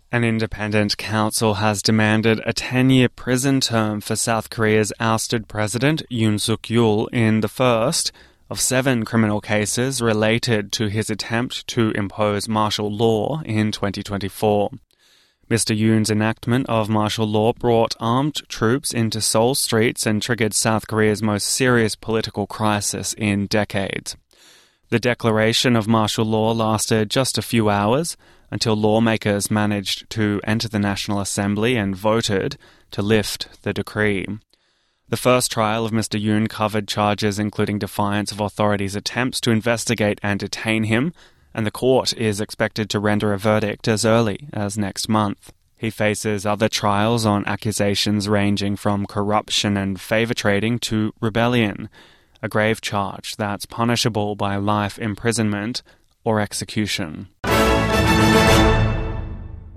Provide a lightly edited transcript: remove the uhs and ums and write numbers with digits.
An independent council has demanded a 10-year prison term for South Korea's ousted president Yoon Suk-yeol in the first of 7 criminal cases related to his attempt to impose martial law in 2024. Mr. Yoon's enactment of martial law brought armed troops into Seoul streets and triggered South Korea's most serious political crisis in decades. The declaration of martial law lasted just a few hours until lawmakers managed to enter the National Assembly and voted to lift the decree. The first trial of Mr. Yoon covered charges including defiance of authorities' attempts to investigate and detain him, and the court is expected to render a verdict as early as next month. He faces other trials on accusations ranging from corruption and favor trading to rebellion, a grave charge that's punishable by life imprisonment or execution.